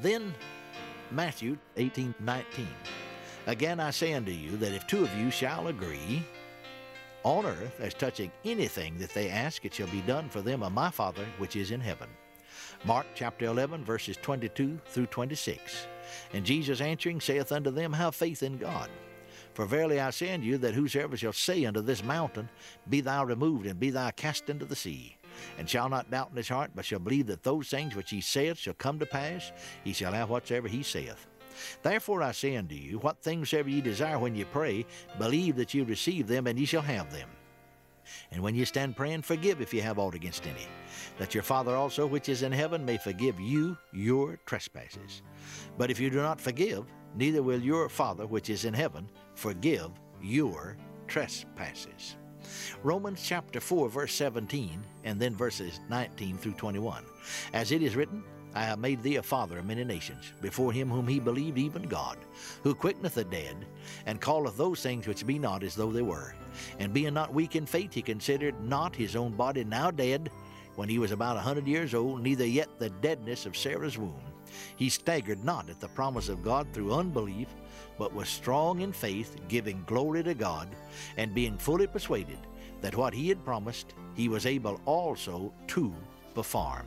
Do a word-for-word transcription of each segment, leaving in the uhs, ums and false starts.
Then Matthew eighteen nineteen. Again I say unto you, that if two of you shall agree on earth as touching anything that they ask, it shall be done for them of my Father which is in heaven. Mark chapter eleven, verses twenty-two through twenty-six. And Jesus answering saith unto them, Have faith in God. For verily I say unto you, that whosoever shall say unto this mountain, Be thou removed, and be thou cast into the sea, and shall not doubt in his heart, but shall believe that those things which he saith shall come to pass, he shall have whatsoever he saith. Therefore I say unto you, what things soever ye desire when ye pray, believe that ye receive them, and ye shall have them. And when ye stand praying, forgive if ye have aught against any, that your Father also which is in heaven may forgive you your trespasses. But if you do not forgive, neither will your Father which is in heaven forgive your trespasses. Romans chapter four, verse seventeen, and then verses nineteen through twenty-one. As it is written, I have made thee a father of many nations, before him whom he believed, even God, who quickeneth the dead, and calleth those things which be not as though they were. And being not weak in faith, he considered not his own body now dead, when he was about a hundred years old, neither yet the deadness of Sarah's womb. He staggered not at the promise of God through unbelief, but was strong in faith, giving glory to God, and being fully persuaded that what he had promised, he was able also to perform.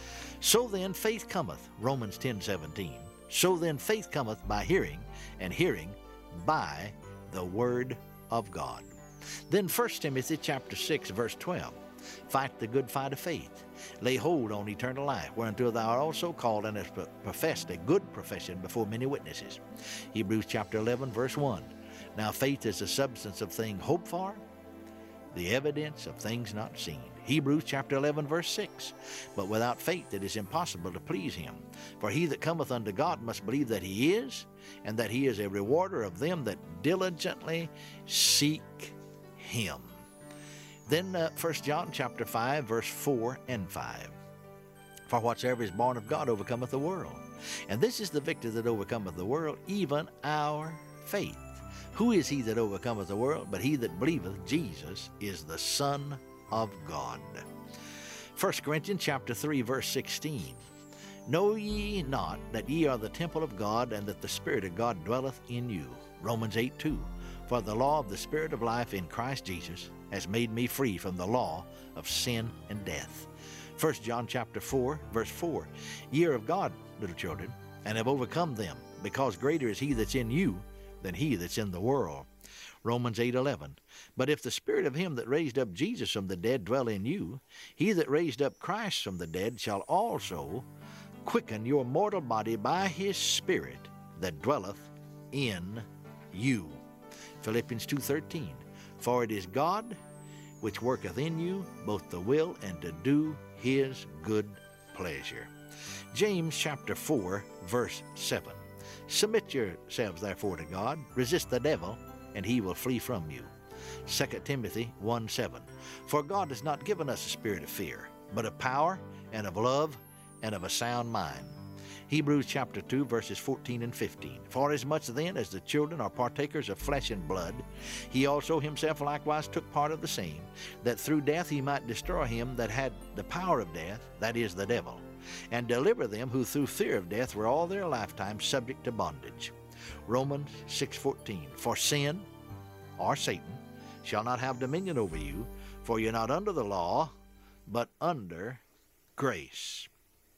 So then faith cometh, Romans ten seventeen. So then faith cometh by hearing, and hearing by the word of God. Then First Timothy chapter six, verse twelve. Fight the good fight of faith. Lay hold on eternal life, whereunto thou art also called, and hast professed a good profession before many witnesses. Hebrews chapter eleven, verse one. Now faith is the substance of things hoped for, the evidence of things not seen. Hebrews chapter eleven, verse six. But without faith it is impossible to please him. For he that cometh unto God must believe that he is, and that he is a rewarder of them that diligently seek him. Then uh, First John chapter five, verse four and five. For whatsoever is born of God overcometh the world. And this is the victory that overcometh the world, even our faith. Who is he that overcometh the world? But he that believeth Jesus is the Son of God. First Corinthians chapter three, verse sixteen. Know ye not that ye are the temple of God, and that the Spirit of God dwelleth in you? Romans eight two. For the law of the Spirit of life in Christ Jesus has made me free from the law of sin and death. First John chapter four, verse four. Ye are of God, little children, and have overcome them, because greater is he that's in you than he that's in the world. Romans eight eleven. But if the Spirit of him that raised up Jesus from the dead dwell in you, he that raised up Christ from the dead shall also quicken your mortal body by his Spirit that dwelleth in you. Philippians two thirteen. For it is God which worketh in you both the will and to do his good pleasure. James chapter four, verse seven. Submit yourselves therefore to God, resist the devil, and he will flee from you. Second Timothy one seven. For God has not given us a spirit of fear, but of power, and of love, and of a sound mind. Hebrews chapter two, verses fourteen and fifteen. For as much then as the children are partakers of flesh and blood, he also himself likewise took part of the same, that through death he might destroy him that had the power of death, that is, the devil, and deliver them who through fear of death were all their lifetime subject to bondage. Romans six fourteen. For sin, or Satan, shall not have dominion over you, for you're not under the law, but under grace.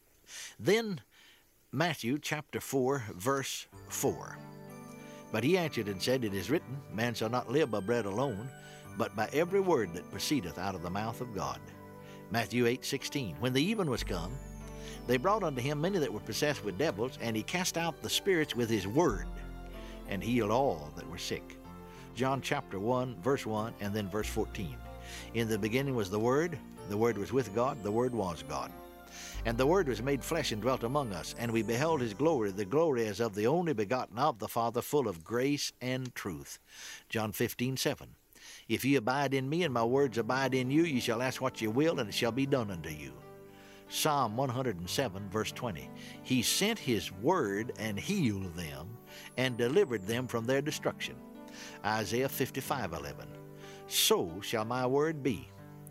Then Matthew chapter four, verse four. But he answered and said, It is written, Man shall not live by bread alone, but by every word that proceedeth out of the mouth of God. Matthew eight sixteen. When the even was come, they brought unto him many that were possessed with devils, and he cast out the spirits with his word, and healed all that were sick. John chapter one, verse one, and then verse fourteen. In the beginning was the Word, the Word was with God, the Word was God. And the Word was made flesh and dwelt among us, and we beheld his glory, the glory as of the only begotten of the Father, full of grace and truth. John fifteen seven. If ye abide in me, and my words abide in you, ye shall ask what ye will, and it shall be done unto you. Psalm one hundred seven, verse twenty. He sent his word and healed them, and delivered them from their destruction. Isaiah fifty-five eleven. So shall my word be,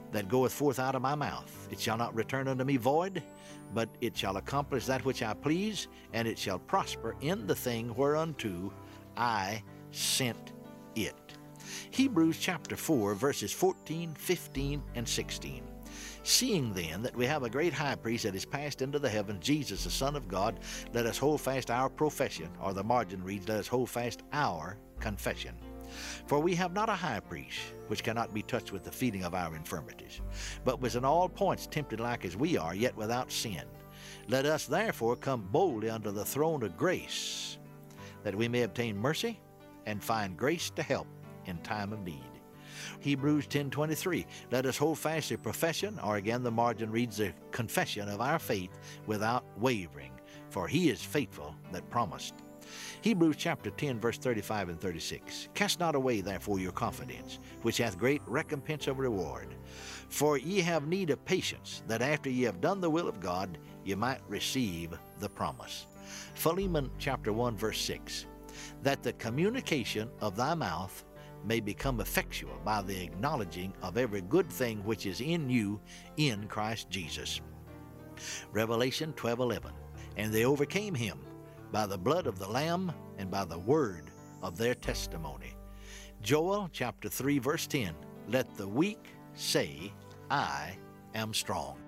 that goeth forth out of my mouth. It shall not return unto me void, but it shall accomplish that which I please, and it shall prosper in the thing whereunto I sent it. Hebrews chapter four, verses fourteen, fifteen, and sixteen. Seeing then that we have a great high priest that is passed into the heavens, Jesus the Son of God, let us hold fast our profession, or the margin reads, let us hold fast our confession. For we have not a high priest, which cannot be touched with the feeling of our infirmities, but was in all points tempted like as we are, yet without sin. Let us therefore come boldly unto the throne of grace, that we may obtain mercy and find grace to help in time of need. Hebrews ten twenty-three, let us hold fast the profession, or again the margin reads, the confession of our faith without wavering, for he is faithful that promised. Hebrews chapter ten, verse thirty-five and thirty-six. Cast not away therefore your confidence, which hath great recompense of reward. For ye have need of patience, that after ye have done the will of God, ye might receive the promise. Philemon chapter one, verse six. That the communication of thy mouth may become effectual by the acknowledging of every good thing which is in you in Christ Jesus. Revelation twelve eleven. And they overcame him by the blood of the Lamb and by the word of their testimony. Joel chapter three, verse ten. Let the weak say, I am strong.